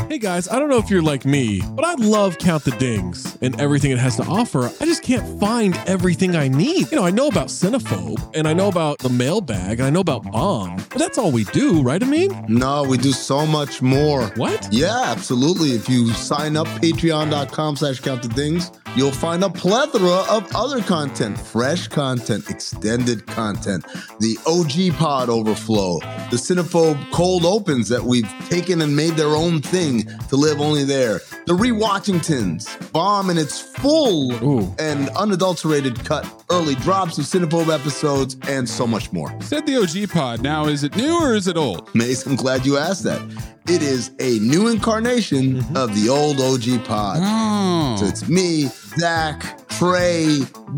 Hey guys, I don't know if you're like me, but I love Count the Dings and everything it has to offer. I just can't find everything I need. I know about Cinephobe, and I know about the mailbag, and I know about Bomb, but that's all we do, right, Amin? No, we do so much more. What? Yeah, absolutely. If you sign up, patreon.com/countthedings, you'll find a plethora of other content, fresh content, extended content, the OG Pod Overflow, the Cinephobe Cold Opens that we've taken and made their own thing to live only there, the Rewatchingtons, Bomb in its full and unadulterated cut, early drops of Cinephobe episodes, and so much more. You said the OG Pod. Now, is it new or is it old? Mace, I'm glad you asked that. It is a new incarnation of the old OG Pod. Oh. So it's me, Zach, Trey,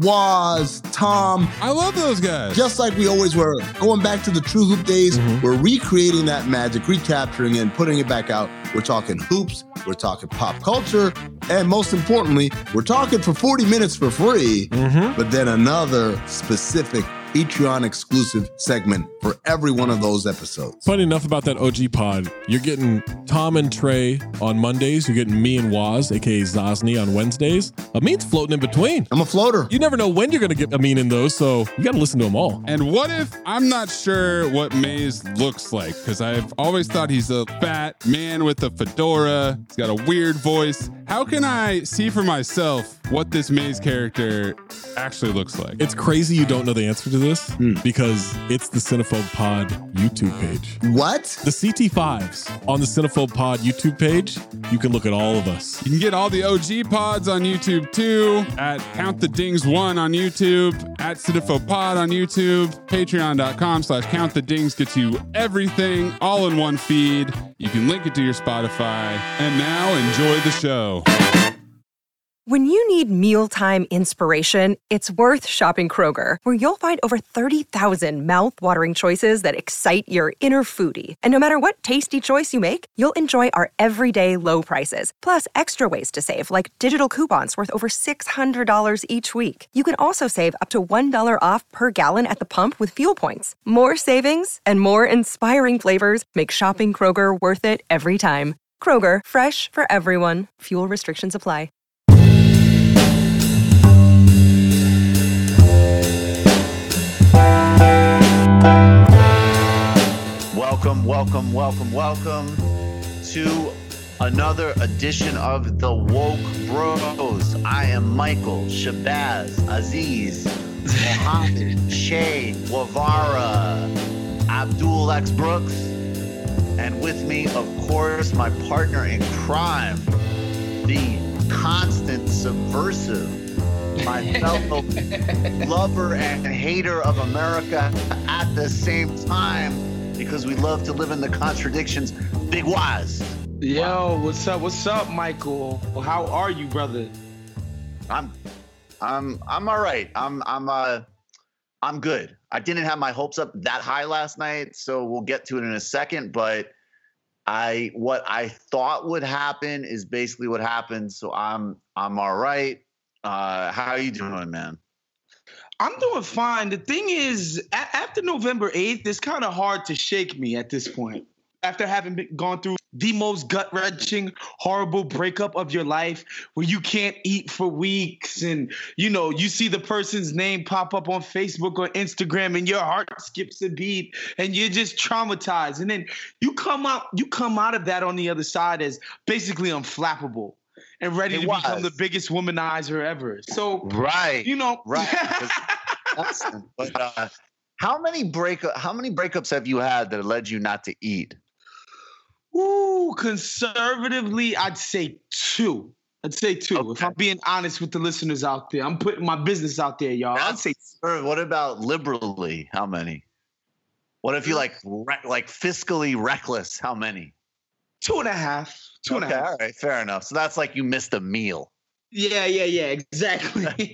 Waz, Tom. I love those guys. Just like we always were. Going back to the True Hoop days, we're recreating that magic, recapturing it, and putting it back out. We're talking hoops, we're talking pop culture, and most importantly, we're talking for 40 minutes for free, but then another specific Patreon exclusive segment for every one of those episodes. Funny enough about that OG Pod, you're getting Tom and Trey on Mondays. You're getting me and Waz, aka Zosny, on Wednesdays. Amin's floating in between. I'm a floater. You never know when you're going to get Amin in those, so you got to listen to them all. And what if I'm not sure what Maze looks like? Because I've always thought he's a fat man with a fedora. He's got a weird voice. How can I see for myself what this Maze character actually looks like? It's crazy you don't know the answer to this because it's the Cinephobe Pod YouTube page. What? The CT5s on the Cinephobe Pod YouTube page, you can look at all of us. You can get all the OG pods on YouTube too, at Count the Dings 1 on YouTube, at Cinephobe Pod on YouTube, patreon.com/Count the Dings gets you everything all in one feed. You can link it to your Spotify. And now enjoy the show. When you need mealtime inspiration, it's worth shopping Kroger, where you'll find over 30,000 mouth-watering choices that excite your inner foodie. And no matter what tasty choice you make, you'll enjoy our everyday low prices, plus extra ways to save, like digital coupons worth over $600 each week. You can also save up to $1 off per gallon at the pump with fuel points. More savings and more inspiring flavors make shopping Kroger worth it every time. Kroger, fresh for everyone. Fuel restrictions apply. Welcome to another edition of the Woke Bros. I am Michael, Shabazz, Aziz, Mohammed, Shay, Wavara, Abdul X Brooks, and with me, of course, my partner in crime, the constant subversive, my fellow lover and hater of America at the same time, because we love to live in the contradictions. Big Waz. Yo, what's up, Michael? How are you, brother? I'm all right. I'm good. I didn't have my hopes up that high last night, so we'll get to it in a second, but what I thought would happen is basically what happened, so I'm all right. How are you doing, man? I'm doing fine. The thing is, after November 8th, it's kind of hard to shake me at this point. After having gone through the most gut-wrenching, horrible breakup of your life, where you can't eat for weeks, and you see the person's name pop up on Facebook or Instagram, and your heart skips a beat, and you're just traumatized. And then you come out of that on the other side as basically unflappable and ready to become the biggest womanizer ever. So right. Right. Awesome. But how many breakups have you had that led you not to eat? Ooh, conservatively, I'd say two. Okay. If I'm being honest with the listeners out there. I'm putting my business out there, y'all. I'd say, what about liberally? How many? What if you like fiscally reckless? How many? 2.5. 2.5. All right, fair enough. So that's like you missed a meal. Yeah, exactly.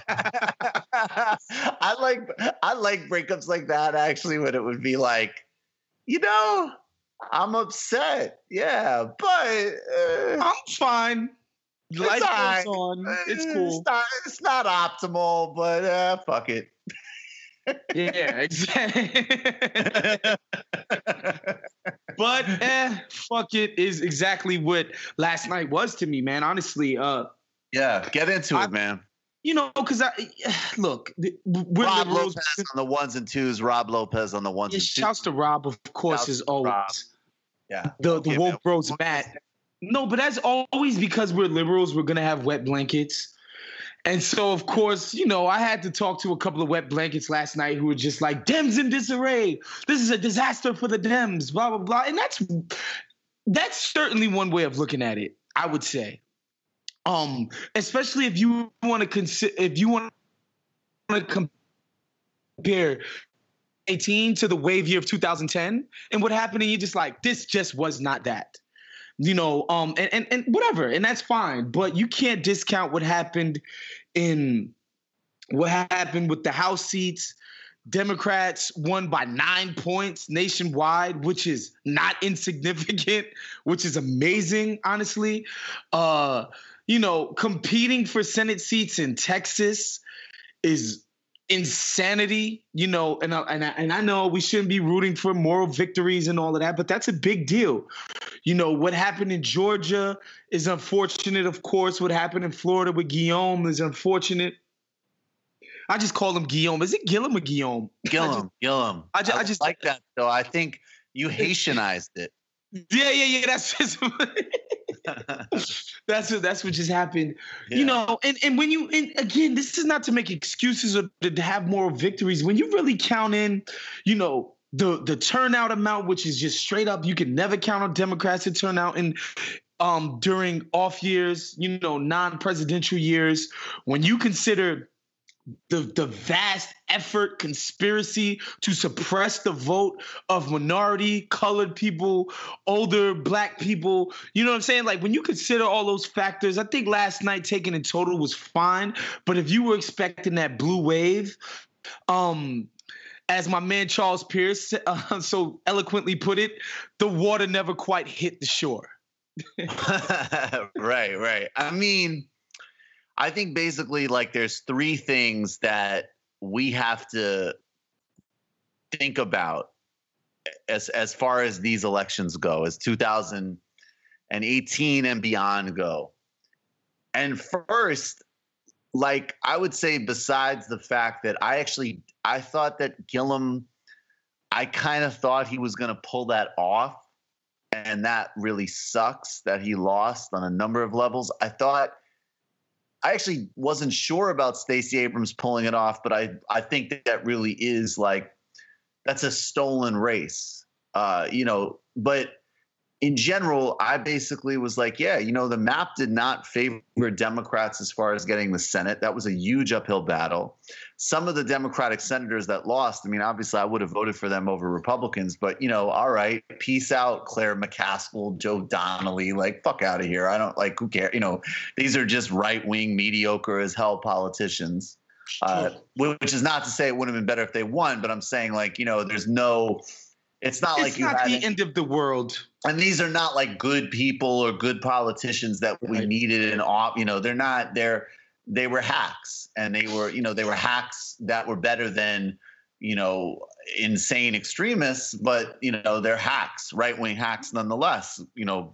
I like breakups like that, actually, when it would be like, I'm upset. Yeah, but I'm fine. Life goes on. It's cool. It's not optimal, but fuck it. Yeah, exactly. But fuck it is exactly what last night was to me, man. Honestly, Yeah, get into it, man. You know, because look, we're Rob liberals. Lopez on the ones and twos. Rob Lopez on the ones and twos. Shouts to Rob, of course, as always. Rob. Yeah, the woke bros, Matt. No, but that's always because we're liberals. We're gonna have wet blankets. And so, of course, you know, I had to talk to a couple of wet blankets last night who were just like, Dems in disarray. This is a disaster for the Dems, blah, blah, blah. And that's certainly one way of looking at it, I would say. Especially if you want to compare 18 to the wave year of 2010 and what happened, and you're just like, this just was not that. You know, and whatever, and that's fine. But you can't discount what happened with the House seats. Democrats won by 9 points nationwide, which is not insignificant, which is amazing, honestly. You know, competing for Senate seats in Texas is insanity, you know, and I know we shouldn't be rooting for moral victories and all of that, but that's a big deal. You know, what happened in Georgia is unfortunate, of course. What happened in Florida with Guillaume is unfortunate. I just call him Guillaume. Is it Gillum or Guillaume? Gillum. I just like that, though. I think you Haitianized it. Yeah. That's just that's what just happened. Yeah. You know, and when you, and again, this is not to make excuses or to have moral victories. When you really count in, you know, the turnout amount, which is just straight up, you can never count on Democrats to turn out in during off years, you know, non-presidential years. When you consider the vast effort, conspiracy to suppress the vote of minority, colored people, older black people. You know what I'm saying? Like, when you consider all those factors, I think last night taken in total was fine. But if you were expecting that blue wave, as my man Charles Pierce so eloquently put it, the water never quite hit the shore. Right. I mean, I think basically, like, there's three things that we have to think about as far as these elections go, as 2018 and beyond go. And first, like, I would say, besides the fact that I thought that Gillum, I kind of thought he was going to pull that off. And that really sucks that he lost on a number of levels. I actually wasn't sure about Stacey Abrams pulling it off, but I think that really is, like, that's a stolen race, you know. But in general, I basically was like, yeah, you know, the map did not favor Democrats as far as getting the Senate. That was a huge uphill battle. Some of the Democratic senators that lost, I mean, obviously I would have voted for them over Republicans, but, you know, all right, peace out, Claire McCaskill, Joe Donnelly, like, fuck out of here. I don't, like, who cares? You know, these are just right-wing, mediocre as hell politicians, which is not to say it would have been better if they won, but I'm saying, like, you know, there's no – it's not like you had the end of the world. And these are not like good people or good politicians that we needed in off. You know, they're not. They were hacks, and they were hacks that were better than, you know, insane extremists. But, you know, they're hacks, right wing hacks, nonetheless. You know,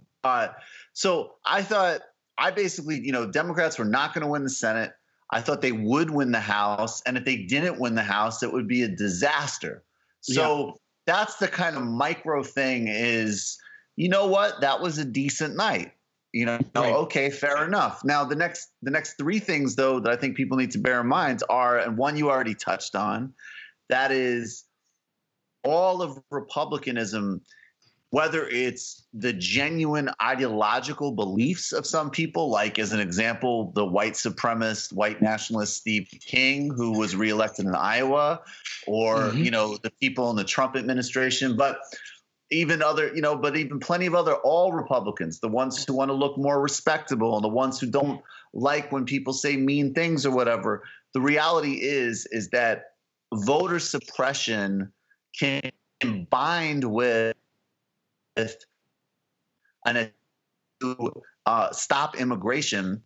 so I basically, you know, Democrats were not going to win the Senate. I thought they would win the House, and if they didn't win the House, it would be a disaster. So. Yeah. That's the kind of micro thing is, you know what? That was a decent night. You know, right. Okay, fair enough. Now, the next three things, though, that I think people need to bear in mind are, and one you already touched on, that is all of republicanism, whether it's the genuine ideological beliefs of some people, like, as an example, the white supremacist, white nationalist Steve King, who was reelected in Iowa, or, you know, the people in the Trump administration, but even plenty of other all Republicans, the ones who want to look more respectable and the ones who don't like when people say mean things or whatever. The reality is that voter suppression combined with to stop immigration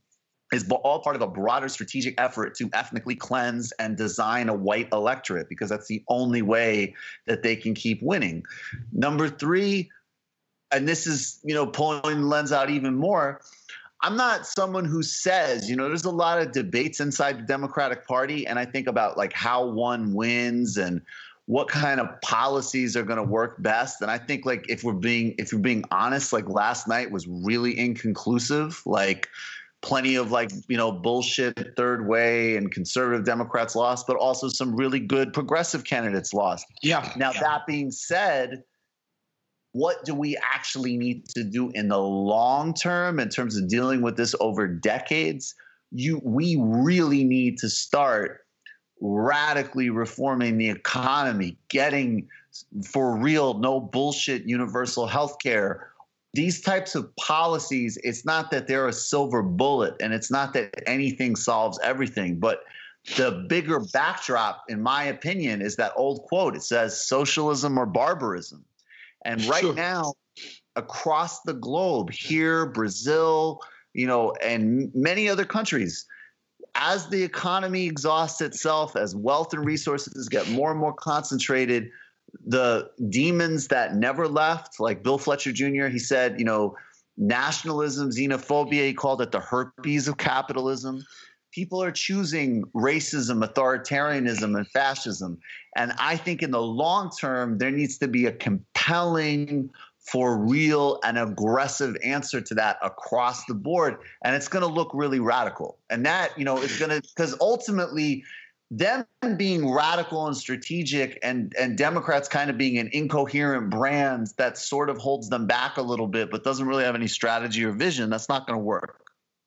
is all part of a broader strategic effort to ethnically cleanse and design a white electorate, because that's the only way that they can keep winning. Number three, and this is, pulling the lens out even more, I'm not someone who says, there's a lot of debates inside the Democratic Party, and I think about like how one wins and what kind of policies are going to work best. And I think, like, if you're being honest, like last night was really inconclusive. Like, plenty of bullshit third way and conservative Democrats lost, but also some really good progressive candidates lost. Yeah. Now, that being said, what do we actually need to do in the long term in terms of dealing with this over decades? We really need to start radically reforming the economy, getting for real, no bullshit universal health care. These types of policies, it's not that they're a silver bullet and it's not that anything solves everything, but the bigger backdrop, in my opinion, is that old quote. It says socialism or barbarism. And right now, across the globe, here, Brazil, and many other countries, as the economy exhausts itself, as wealth and resources get more and more concentrated, the demons that never left, like Bill Fletcher Jr., he said, nationalism, xenophobia, he called it the herpes of capitalism. People are choosing racism, authoritarianism, and fascism. And I think in the long term, there needs to be a compelling, for real and aggressive answer to that across the board. And it's going to look really radical. And that, is going to, because ultimately them being radical and strategic and Democrats kind of being an incoherent brand that sort of holds them back a little bit, but doesn't really have any strategy or vision, that's not going to work.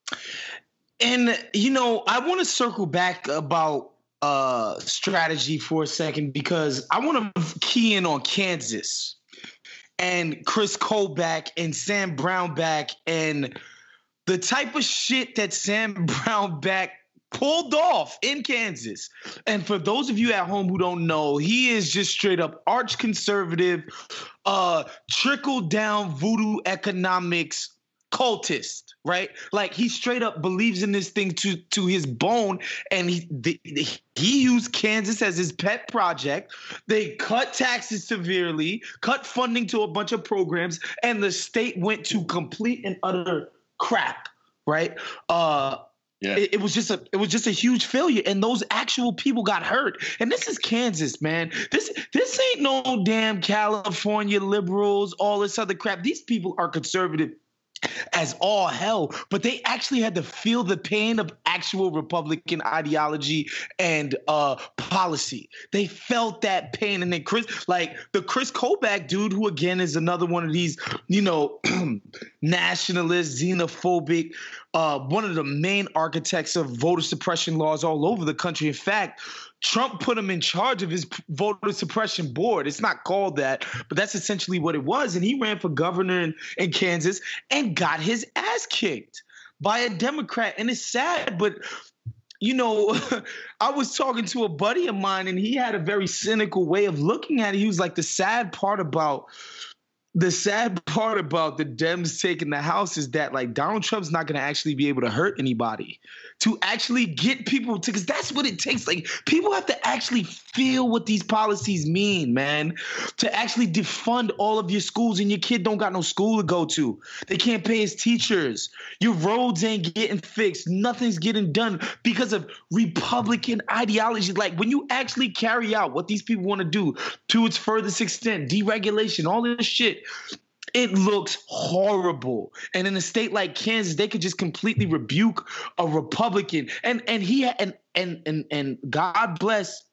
And, I want to circle back about strategy for a second, because I want to key in on Kansas and Chris Kobach and Sam Brownback and the type of shit that Sam Brownback pulled off in Kansas. And for those of you at home who don't know, he is just straight up arch conservative, trickle down voodoo economics cultist, right? Like, he straight up believes in this thing to his bone, and he used Kansas as his pet project. They cut taxes severely, cut funding to a bunch of programs, and the state went to complete and utter crap, right? It was just a huge failure, and those actual people got hurt. And this is Kansas, man. This ain't no damn California liberals, all this other crap. These people are conservative as all hell, but they actually had to feel the pain of actual Republican ideology and policy. They felt that pain. And then the Chris Kobach dude, who again is another one of these, nationalist, xenophobic, one of the main architects of voter suppression laws all over the country. In fact, Trump put him in charge of his voter suppression board. It's not called that, but that's essentially what it was. And he ran for governor in Kansas and got his ass kicked by a Democrat. And it's sad, but I was talking to a buddy of mine, and he had a very cynical way of looking at it. He was like, the sad part about the Dems taking the House is that, like, Donald Trump's not going to actually be able to hurt anybody, to actually get people to, because that's what it takes. Like, people have to actually feel what these policies mean, man, to actually defund all of your schools, and your kid don't got no school to go to. They can't pay his teachers. Your roads ain't getting fixed. Nothing's getting done because of Republican ideology. Like, when you actually carry out what these people want to do to its furthest extent, deregulation, all this shit, it looks horrible. And in a state like Kansas, they could just completely rebuke a Republican. And God bless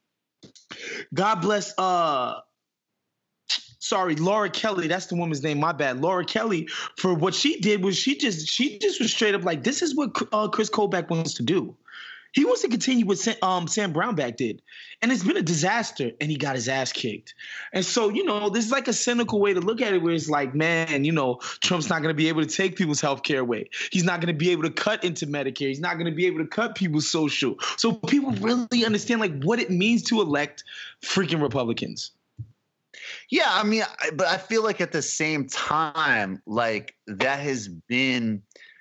Laura Kelly. That's the woman's name. My bad. Laura Kelly, for what she did was she just was straight up like, this is what Chris Kobach wants to do. He wants to continue what Sam Brownback did. And it's been a disaster, and he got his ass kicked. And so, this is like a cynical way to look at it, where it's like, man, Trump's not going to be able to take people's health care away. He's not going to be able to cut into Medicare. He's not going to be able to cut people's social. So people really understand, like, what it means to elect freaking Republicans. Yeah, I mean, but I feel like at the same time, like, that has been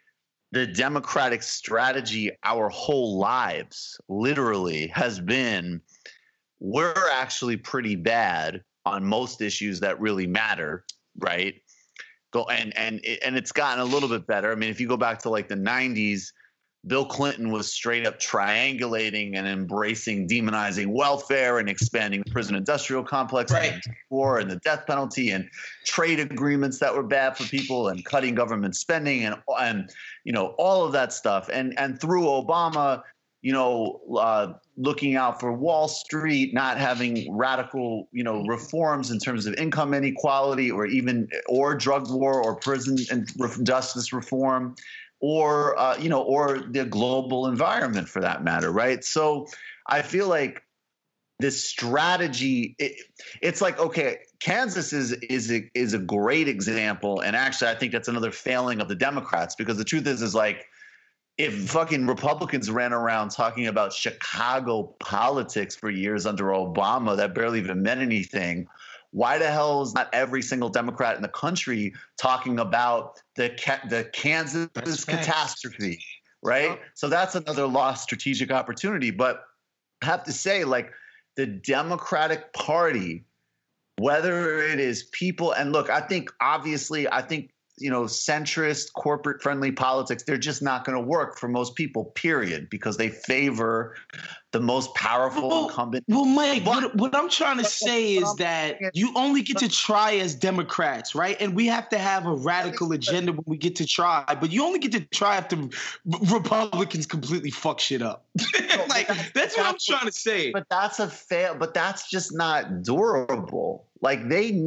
the Democratic strategy our whole lives literally has been, we're actually pretty bad on most issues that really matter, right? And it's gotten a little bit better. I mean, if you go back to like the 90s, Bill Clinton was straight up triangulating and embracing demonizing welfare and expanding the prison industrial complex, right, and war and the death penalty and trade agreements that were bad for people and cutting government spending and you know, all of that stuff. And through Obama, you know, looking out for Wall Street, not having radical, you know, reforms in terms of income inequality or drug war or prison and justice reform. Or, you know, or the global environment for that matter, right? So I feel like this strategy, it's like, okay, Kansas is a great example. And actually, I think that's another failing of the Democrats, because the truth is like, if fucking Republicans ran around talking about Chicago politics for years under Obama, that barely even meant anything. Why the hell is not every single Democrat in the country talking about the Kansas catastrophe, right? So that's another lost strategic opportunity. But I have to say, like, the Democratic Party, whether it is people, and look, I think you know, centrist, corporate-friendly politics, they're just not going to work for most people, period, because they favor the most powerful incumbent. Well, Mike, what I'm trying to say is that you only get to try as Democrats, right? And we have to have a radical agenda when we get to try, but you only get to try after Republicans completely fuck shit up. Like, that's what I'm trying to say. But that's just not durable. Like,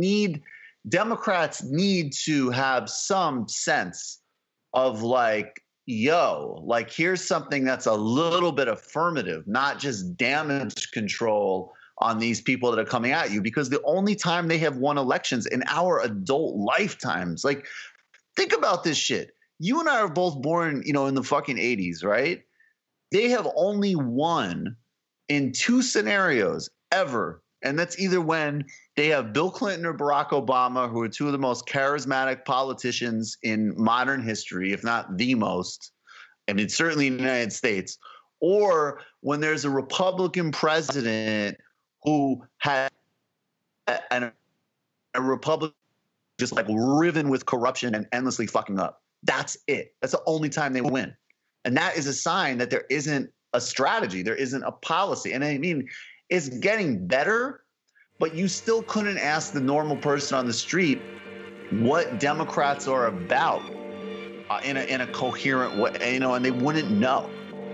Democrats need to have some sense of like, yo, like, here's something that's a little bit affirmative, not just damage control on these people that are coming at you, because the only time they have won elections in our adult lifetimes, like, think about this shit. You and I are both born, you know, in the fucking 80s, right? They have only won in 2 scenarios ever. And that's either when they have Bill Clinton or Barack Obama, who are 2 of the most charismatic politicians in modern history, if not the most, I mean, certainly in the United States, or when there's a Republican president who had a Republican just like riven with corruption and endlessly fucking up. That's it. That's the only time they win. And that is a sign that there isn't a strategy. There isn't a policy. And I mean, it's getting better, but you still couldn't ask the normal person on the street what Democrats are about in a coherent way, you know, and they wouldn't know.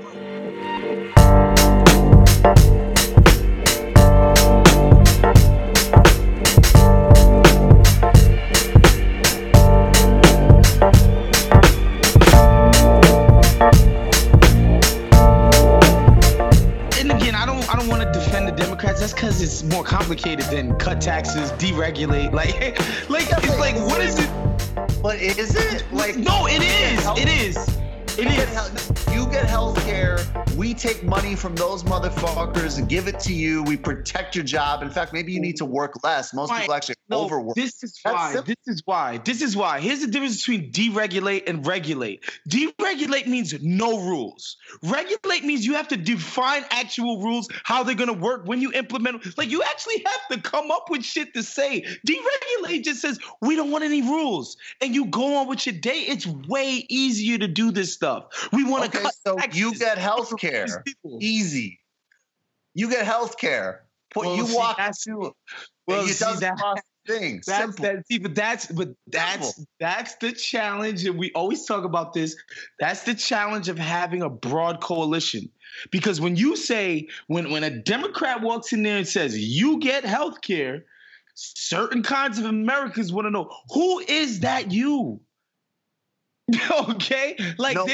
That's because it's more complicated than cut taxes, deregulate. Like it's like, what is it? But is it? Like, no, it is. It is. You get health care. We take money from those motherfuckers and give it to you. We protect your job. In fact, maybe you need to work less. Most people actually overwork. This is why. Here's the difference between deregulate and regulate. Deregulate means no rules. Regulate means you have to define actual rules, how they're going to work when you implement them. Like, you actually have to come up with shit to say. Deregulate just says, we don't want any rules. And you go on with your day. It's way easier to do this stuff. We want to cut taxes. You get health care. Easy. You get health care. You walk into it doesn't cost things. That's the challenge, and we always talk about this. That's the challenge of having a broad coalition. Because when you say, when a Democrat walks in there and says, you get health care, certain kinds of Americans want to know, who is that you? Okay, like that's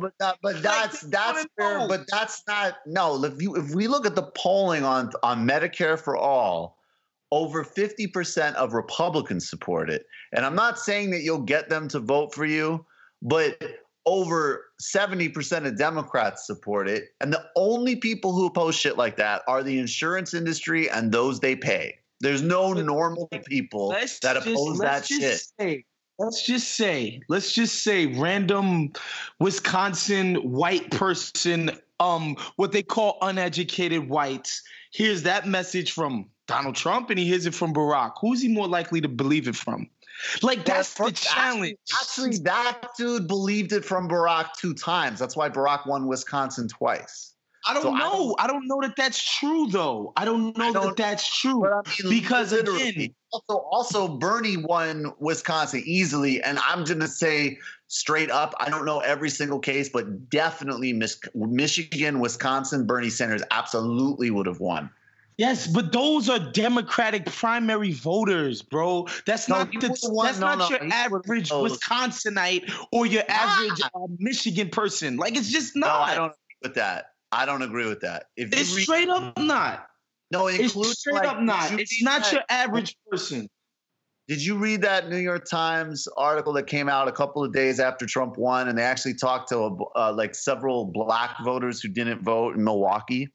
fair, but that's not. No, if we look at the polling on Medicare for all, over 50% of Republicans support it, and I'm not saying that you'll get them to vote for you, but over 70% of Democrats support it, and the only people who oppose shit like that are the insurance industry and those they pay. There's no normal people that oppose that shit. let's just say, random Wisconsin white person, what they call uneducated whites, hears that message from Donald Trump and he hears it from Barack. Who's he more likely to believe it from? Like, that's the challenge. Actually, that dude believed it from Barack 2 times. That's why Barack won Wisconsin twice. I don't know. I don't know that that's true, though. I don't know that that's true. But I mean, because, again, also Bernie won Wisconsin easily. And I'm going to say straight up, I don't know every single case, but definitely Michigan, Wisconsin, Bernie Sanders absolutely would have won. Yes, but those are Democratic primary voters, bro. That's not your average Wisconsinite or your average Michigan person. Like, it's just not. No, I don't agree with that. I don't agree with that. It's straight up not. No, it's straight up not. It's not your average person. Did you read that New York Times article that came out a couple of days after Trump won, and they actually talked to like several black voters who didn't vote in Milwaukee?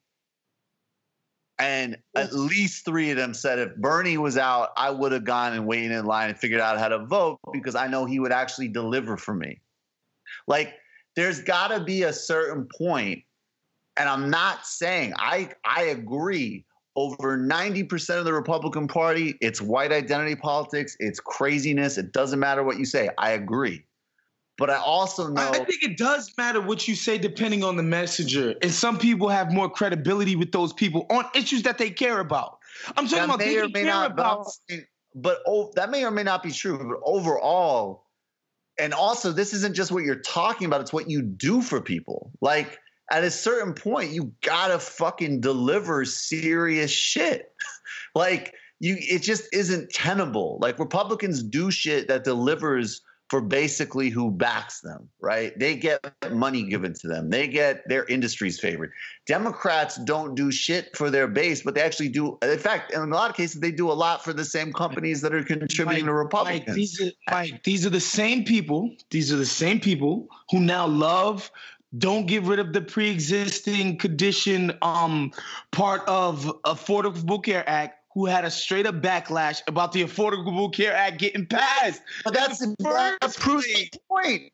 And at least 3 of them said if Bernie was out, I would have gone and waited in line and figured out how to vote because I know he would actually deliver for me. Like, there's got to be a certain point, and I'm not saying I agree. Over 90% of the Republican Party, it's white identity politics, it's craziness. It doesn't matter what you say. I agree. But I also know I think it does matter what you say depending on the messenger. And some people have more credibility with those people on issues that they care about. I'm talking about they care about. But that may or may not be true. But overall, and also this isn't just what you're talking about, it's what you do for people. Like, at a certain point, you gotta fucking deliver serious shit. Like, it just isn't tenable. Like, Republicans do shit that delivers for basically who backs them, right? They get money given to them. They get their industry's favorite. Democrats don't do shit for their base, but they actually do. In fact, in a lot of cases, they do a lot for the same companies that are contributing to Republicans. These are the same people. These are the same people who now love. Don't get rid of the pre-existing condition part of Affordable Care Act, who had a straight up backlash about the Affordable Care Act getting passed. But that proves my point.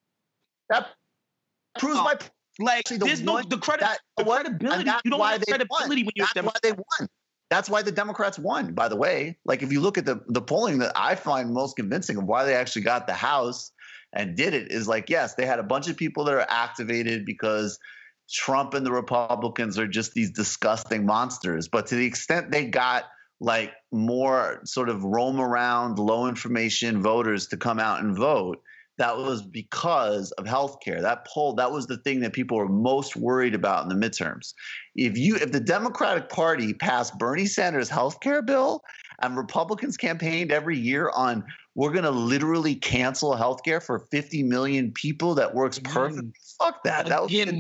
That proves my point. Like, there's the credibility. You don't have credibility when you're That's why they won. That's why the Democrats won, by the way. Like, if you look at the polling that I find most convincing of why they actually got the House and did it is like, yes, they had a bunch of people that are activated because Trump and the Republicans are just these disgusting monsters. But to the extent they got like more sort of roam around low information voters to come out and vote, that was because of healthcare. That was the thing that people were most worried about in the midterms. If the Democratic Party passed Bernie Sanders' healthcare bill and Republicans campaigned every year on we're going to literally cancel healthcare for 50 million people that works perfectly. Fuck that. That was again,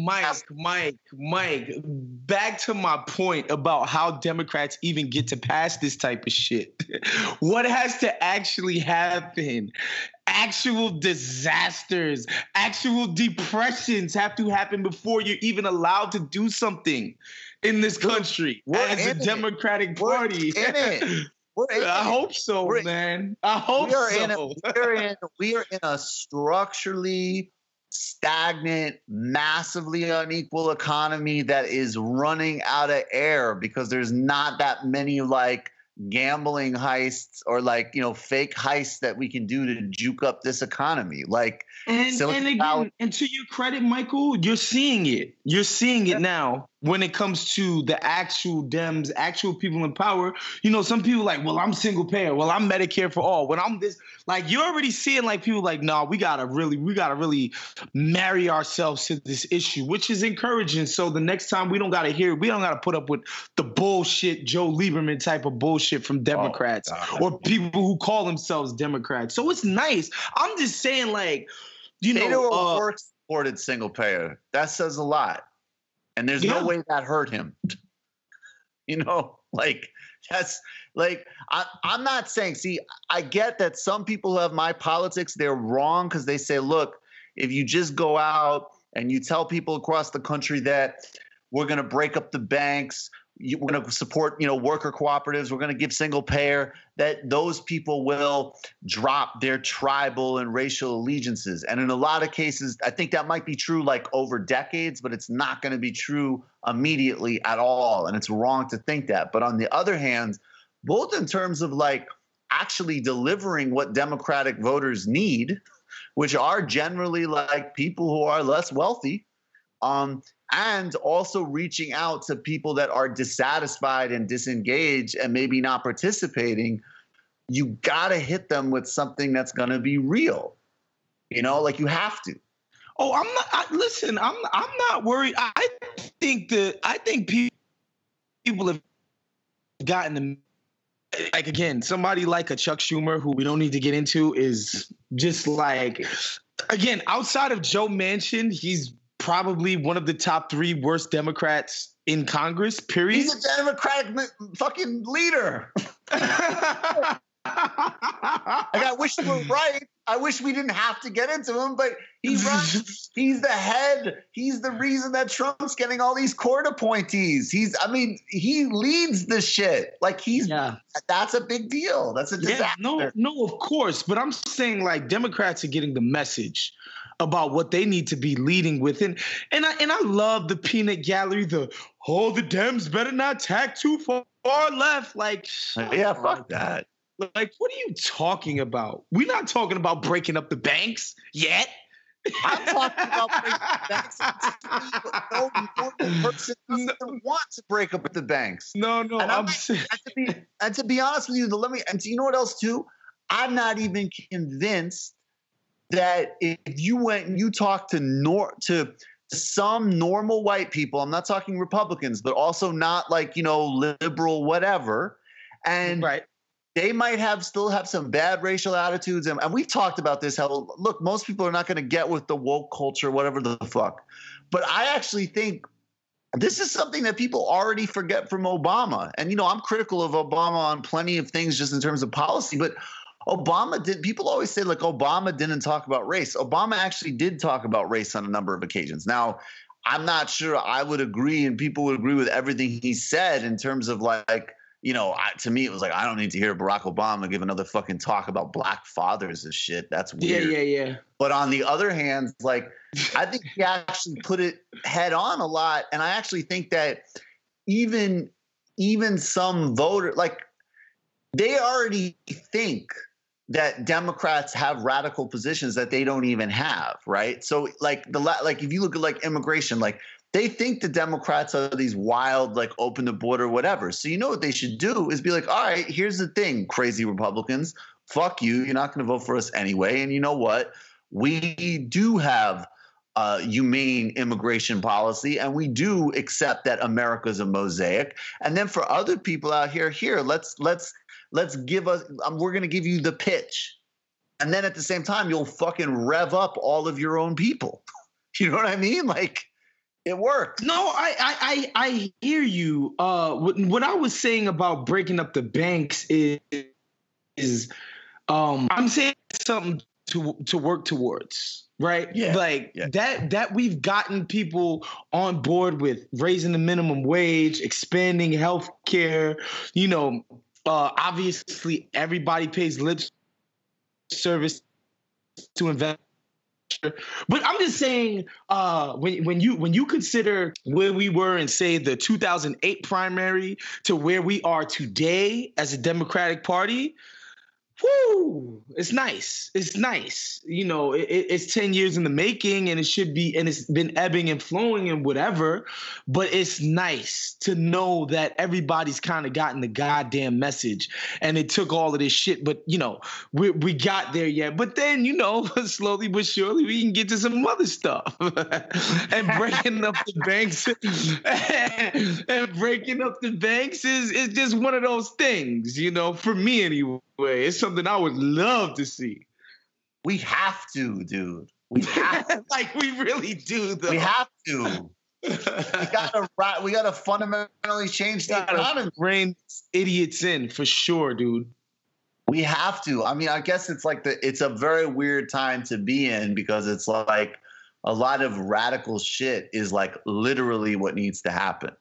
Mike, back to my point about how Democrats even get to pass this type of shit. What has to actually happen? Actual disasters, actual depressions have to happen before you're even allowed to do something in this country as a Democratic Party. I hope so, man. I hope so. We are in a structurally stagnant, massively unequal economy that is running out of air because there's not that many like gambling heists or like, fake heists that we can do to juke up this economy. Like, and to your credit, Michael, you're seeing it. You're seeing it now when it comes to the actual Dems, actual people in power. Some people like, well, I'm single payer. Well, I'm Medicare for all. When I'm this, like, you're already seeing like people like, no, we gotta really marry ourselves to this issue, which is encouraging. So the next time we don't gotta put up with the bullshit Joe Lieberman type of bullshit from Democrats or people who call themselves Democrats. So it's nice. I'm just saying, like, Work supported single payer. That says a lot. And there's no way that hurt him. Like, that's like, I'm not saying, see, I get that some people who have my politics, they're wrong because they say, look, if you just go out and you tell people across the country that we're going to break up the banks, we're going to support, worker cooperatives. We're going to give single payer. That those people will drop their tribal and racial allegiances. And in a lot of cases, I think that might be true like over decades, but it's not going to be true immediately at all. And it's wrong to think that. But on the other hand, both in terms of like actually delivering what Democratic voters need, which are generally like people who are less wealthy, and also reaching out to people that are dissatisfied and disengaged and maybe not participating, you got to hit them with something that's going to be real. Like you have to. Oh, I'm not. Listen, I'm not worried. I think people have gotten them. Like, again, somebody like a Chuck Schumer, who we don't need to get into, is just like, again, outside of Joe Manchin, he's probably one of the top 3 worst Democrats in Congress, period. He's a Democratic fucking leader. I wish you were right. I wish we didn't have to get into him, but he's right. He's the head. He's the reason that Trump's getting all these court appointees. He leads the shit. Like that's a big deal. That's a disaster. Yeah, no, of course. But I'm saying like Democrats are getting the message about what they need to be leading with. And I love the peanut gallery, the Dems better not tack too far left. Like, fuck that. Like, what are you talking about? We're not talking about breaking up the banks yet. I'm talking about breaking up the banks. No normal person even wants to break up the banks. No. And to be honest with you, you know what else too? I'm not even convinced that if you went and you talked to some normal white people, I'm not talking Republicans, but also not like, liberal, whatever. And right. They might still have some bad racial attitudes. And we've talked about this, how, look, most people are not going to get with the woke culture, whatever the fuck. But I actually think this is something that people already forget from Obama. And, I'm critical of Obama on plenty of things just in terms of policy. But people always say, like, Obama didn't talk about race. Obama actually did talk about race on a number of occasions. Now, I'm not sure I would agree and people would agree with everything he said in terms of like, to me, it was like, I don't need to hear Barack Obama give another fucking talk about black fathers and shit. That's weird. Yeah. But on the other hand, like, I think he actually put it head on a lot. And I actually think that even some voter, like, they already think that Democrats have radical positions that they don't even have, right? So, like, if you look at, like, immigration, like, they think the Democrats are these wild, like, open the border, whatever. So you know what they should do is be like, all right, here's the thing, crazy Republicans. Fuck you. You're not going to vote for us anyway. And you know what? We do have humane immigration policy, and we do accept that America's a mosaic. And then for other people out here, let's give us we're going to give you the pitch. And then at the same time, you'll fucking rev up all of your own people. You know what I mean? Like, it worked. No, I hear you. What I was saying about breaking up the banks is I'm saying something to work towards, right? Yeah. Like that we've gotten people on board with raising the minimum wage, expanding healthcare. Obviously everybody pays lip service to invest. But I'm just saying, when you consider where we were in, say, the 2008 primary to where we are today as a Democratic Party, whoo, it's nice. It's nice. It's 10 years in the making, and it's been ebbing and flowing and whatever. But it's nice to know that everybody's kind of gotten the goddamn message, and it took all of this shit. But we got there yet. But then slowly but surely we can get to some other stuff, and breaking up the banks. And breaking up the banks is just one of those things. For me anyway. It's something I would love to see. We have to, dude. We have to. Like, we really do, though. We have to. We gotta fundamentally change the economy. Rein idiots in for sure, dude. We have to. I mean, I guess it's a very weird time to be in, because it's like a lot of radical shit is like literally what needs to happen.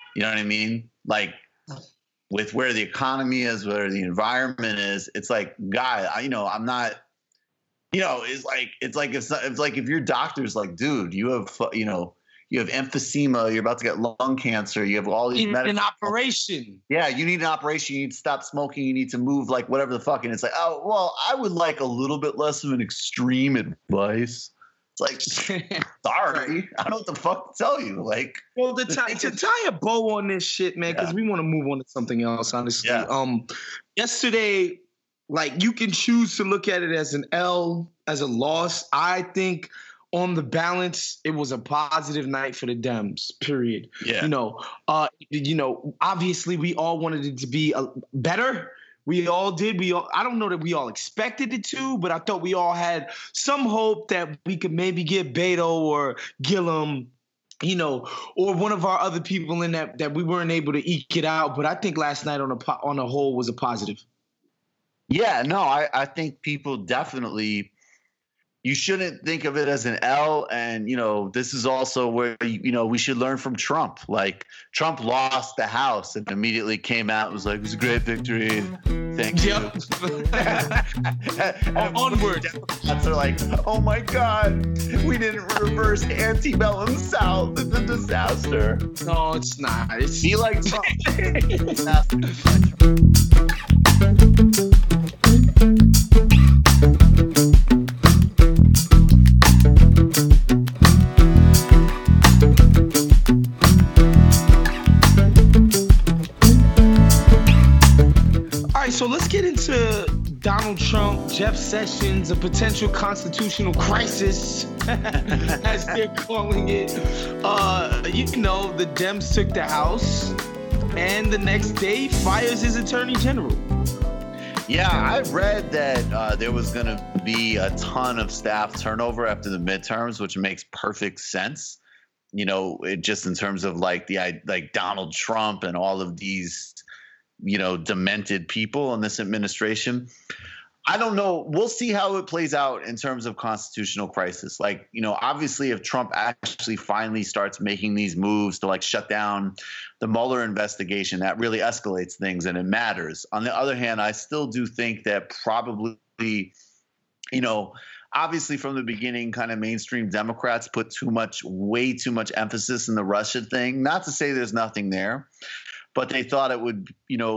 You know what I mean? Like with where the economy is, where the environment is, it's like, guy, I'm not, it's like if your doctor's like, dude, you have emphysema, you're about to get lung cancer, you have all these an operation. Yeah, you need an operation, you need to stop smoking, you need to move, like whatever the fuck. And it's like, oh, well, I would like a little bit less of an extreme advice. It's like, sorry, I don't know what the fuck to tell you. Like, well, to tie a bow on this shit, man, because we want to move on to something else, honestly. Yeah. Yesterday, like, you can choose to look at it as an L, as a loss. I think on the balance, it was a positive night for the Dems, period. Yeah. Obviously we all wanted it to be better. We all did. I don't know that we all expected it to, but I thought we all had some hope that we could maybe get Beto or Gillum, or one of our other people in that we weren't able to eke it out. But I think last night on a whole was a positive. Yeah, no, I think people definitely, you shouldn't think of it as an L. And, this is also where, we should learn from Trump. Like, Trump lost the House and immediately came out and was like, it was a great victory. Thank you. Onward. Democrats are like, oh my God, we didn't reverse antebellum South. It's a disaster. No, it's not. Be like Trump. So let's get into Donald Trump, Jeff Sessions, a potential constitutional crisis, as they're calling it. The Dems took the House, and the next day fires his attorney general. Yeah, I read that there was going to be a ton of staff turnover after the midterms, which makes perfect sense. Just in terms of like Donald Trump and all of these demented people in this administration. I don't know. We'll see how it plays out in terms of constitutional crisis. Like, obviously if Trump actually finally starts making these moves to like shut down the Mueller investigation, that really escalates things and it matters. On the other hand, I still do think that probably, obviously from the beginning, kind of mainstream Democrats put way too much emphasis in the Russia thing. Not to say there's nothing there, but they thought it would,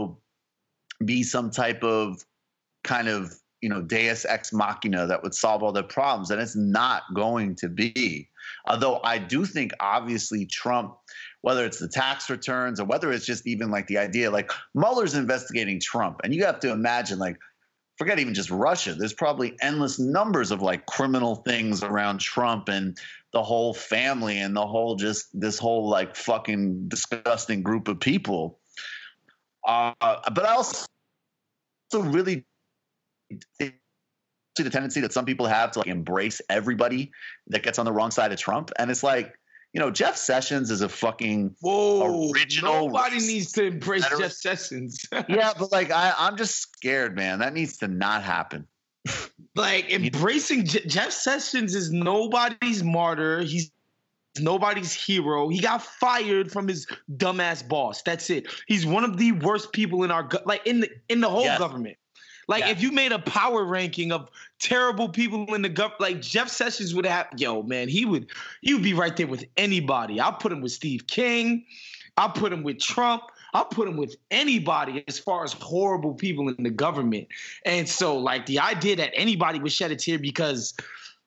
be some type of kind of, deus ex machina that would solve all their problems. And it's not going to be. Although I do think, obviously, Trump, whether it's the tax returns or whether it's just even like the idea, like Mueller's investigating Trump. And you have to imagine, like, forget even just Russia. There's probably endless numbers of like criminal things around Trump and the whole family and the whole this whole like fucking disgusting group of people. But I also really see the tendency that some people have to like embrace everybody that gets on the wrong side of Trump. And it's like, Jeff Sessions is a fucking original. Nobody needs to embrace Jeff Sessions. Yeah, but like I'm just scared, man. That needs to not happen. Like embracing Jeff Sessions is nobody's martyr. He's nobody's hero. He got fired from his dumbass boss. That's it. He's one of the worst people in our in the whole government. Like if you made a power ranking of terrible people in the government, like Jeff Sessions would have, he would be right there with anybody. I'll put him with Steve King. I'll put him with Trump. I'll put him with anybody as far as horrible people in the government. And so like the idea that anybody would shed a tear because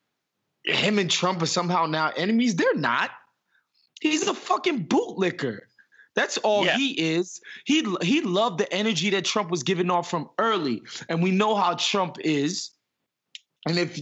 him and Trump are somehow now enemies, they're not. He's a fucking bootlicker. That's all he is. He loved the energy that Trump was giving off from early. And we know how Trump is. And if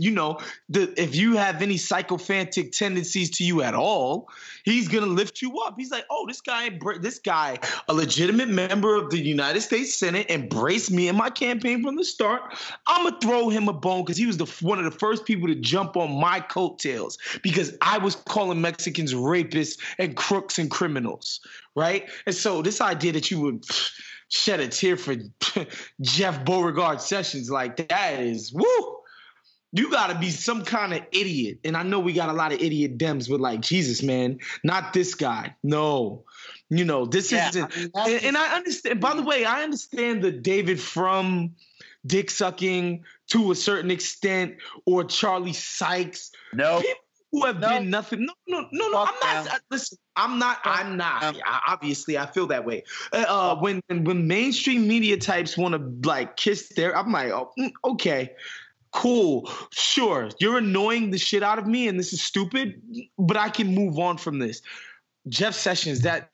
if you have any psychophantic tendencies to you at all, he's gonna lift you up. He's like, oh, this guy, a legitimate member of the United States Senate, embraced me in my campaign from the start. I'm gonna throw him a bone because he was one of the first people to jump on my coattails because I was calling Mexicans rapists and crooks and criminals, right? And so this idea that you would shed a tear for Jeff Beauregard Sessions, like that is woo. You got to be some kind of idiot. And I know we got a lot of idiot Dems, but like, Jesus, man, not this guy. No. This isn't. And I understand. By the way, I understand the David Frum dick sucking to a certain extent, or Charlie Sykes. No. People who have been nothing. No. I'm not. Listen, I'm not. Obviously, I feel that way. When mainstream media types want to like kiss their, I'm like, oh, okay. Cool, sure. You're annoying the shit out of me, and this is stupid. But I can move on from this. Jeff Sessions, that's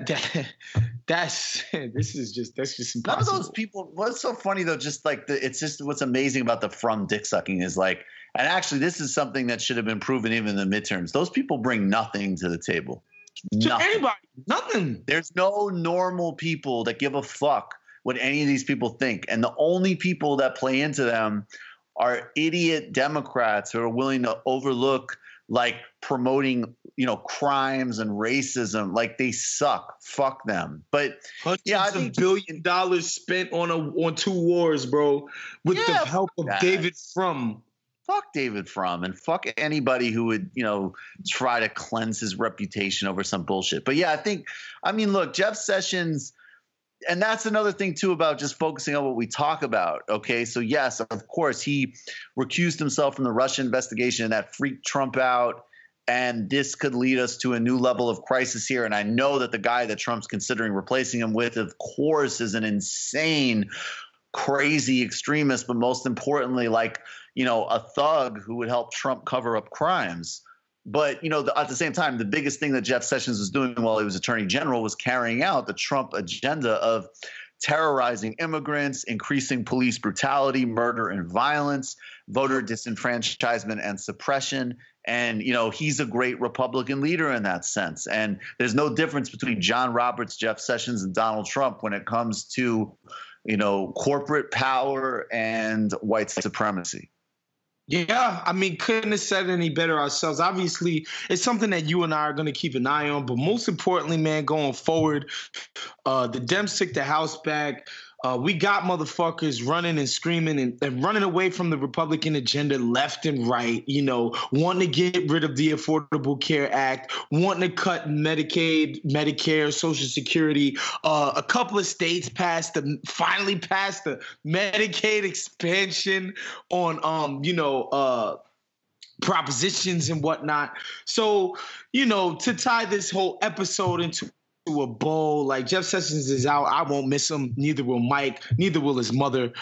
just impossible. None of those people. What's so funny though? Just like it's just what's amazing about the Frum dick sucking is like, and actually this is something that should have been proven even in the midterms. Those people bring nothing to the table. To anybody, nothing. There's no normal people that give a fuck what any of these people think, and the only people that play into them are idiot Democrats who are willing to overlook like promoting, crimes and racism. Like they suck. Fuck them. But yeah, I think $1 billion spent on 2 wars, bro, with the help of David Frum. Fuck David Frum and fuck anybody who would, try to cleanse his reputation over some bullshit. But yeah, look, Jeff Sessions. And that's another thing, too, about just focusing on what we talk about. OK, so, yes, of course, he recused himself from the Russia investigation and that freaked Trump out. And this could lead us to a new level of crisis here. And I know that the guy that Trump's considering replacing him with, of course, is an insane, crazy extremist. But most importantly, a thug who would help Trump cover up crimes. But, at the same time, the biggest thing that Jeff Sessions was doing while he was attorney general was carrying out the Trump agenda of terrorizing immigrants, increasing police brutality, murder and violence, voter disenfranchisement and suppression. And, he's a great Republican leader in that sense. And there's no difference between John Roberts, Jeff Sessions, and Donald Trump when it comes to, corporate power and white supremacy. Yeah, couldn't have said it any better ourselves. Obviously, it's something that you and I are going to keep an eye on. But most importantly, man, going forward, the Dems took the House back. We got motherfuckers running and screaming and running away from the Republican agenda left and right, wanting to get rid of the Affordable Care Act, wanting to cut Medicaid, Medicare, Social Security. A couple of states finally passed the Medicaid expansion on, propositions and whatnot. So, to tie this whole episode into a bowl, like Jeff Sessions is out. I won't miss him. Neither will Mike. Neither will his mother.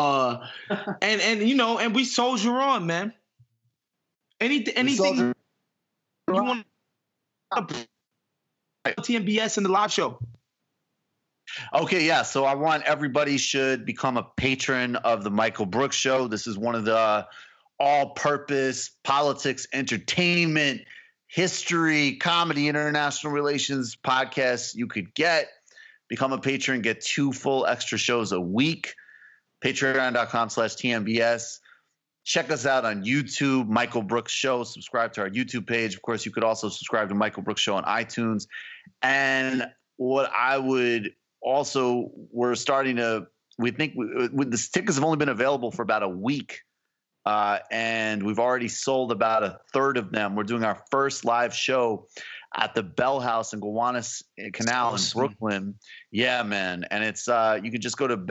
And we soldier on, man. Anything you want to TMBS and the live show? Okay, yeah. So I want everybody should become a patron of the Michael Brooks Show. This is one of the all-purpose politics, entertainment, history, comedy, international relations podcasts you could get. Become a patron, get 2 full extra shows a week. Patreon.com/TMBS. Check us out on YouTube, Michael Brooks Show. Subscribe to our YouTube page. Of course, you could also subscribe to Michael Brooks Show on iTunes. And what I would also, we think the tickets have only been available for about a week. And we've already sold about a third of them. We're doing our first live show at the Bell House in Gowanus Canal in Brooklyn. Yeah, man. And it's you can just go to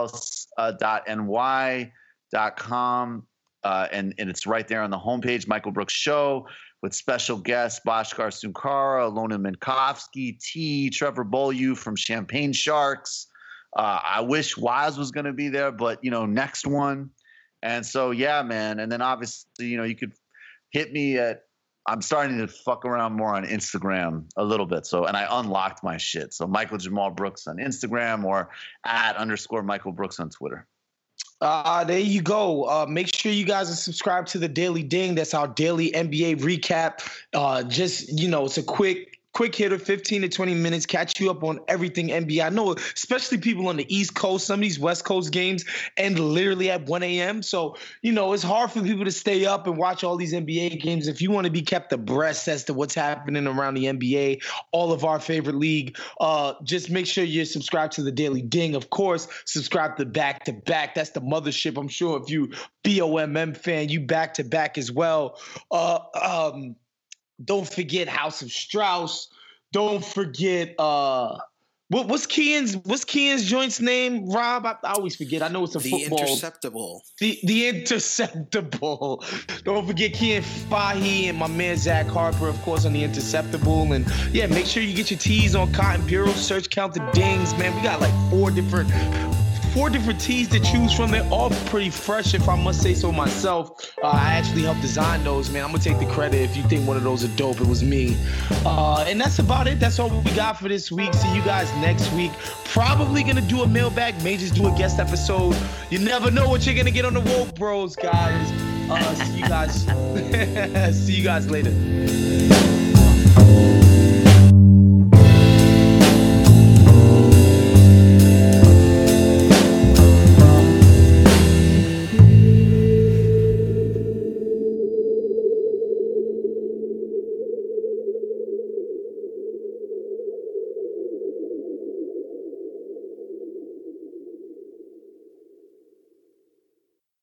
bellhouse.ny.com and it's right there on the homepage, Michael Brooks Show, with special guests Bhaskar Sunkara, Lona Minkowski, T, Trevor Beaulieu from Champagne Sharks. I wish Waz was going to be there, but, next one. And so, yeah, man. And then obviously, you could hit me at, I'm starting to fuck around more on Instagram a little bit. So, and I unlocked my shit. So Michael Jamal Brooks on Instagram or @ Michael Brooks on Twitter. There you go. Make sure you guys are subscribed to the Daily Ding. That's our daily NBA recap. It's a quick hitter, 15 to 20 minutes, catch you up on everything NBA. I know, especially people on the East Coast, some of these West Coast games end literally at 1 a.m. So, it's hard for people to stay up and watch all these NBA games. If you want to be kept abreast as to what's happening around the NBA, all of our favorite league, just make sure you're subscribed to the Daily Ding. Of course, subscribe to Back to Back. That's the mothership. I'm sure if you BOMM fan, you Back to Back as well. Don't forget House of Strauss. Don't forget What's Kian's joint's name, Rob? I always forget. I know it's a football. Interceptable. The Interceptable. Don't forget Kian Fahy and my man Zach Harper, of course, on the Interceptable. And yeah, make sure you get your tees on Cotton Bureau. Search Count the Dings, man. We got like four different tees to choose from. They're all pretty fresh, if I must say so myself. I actually helped design those, man. I'm gonna take the credit. If you think one of those are dope, it was me. And that's about it. That's all we got for this week. See you guys next week. Probably gonna do a mailbag, may just do a guest episode. You never know what you're gonna get on the Woke Bros, guys. See you guys. See you guys later.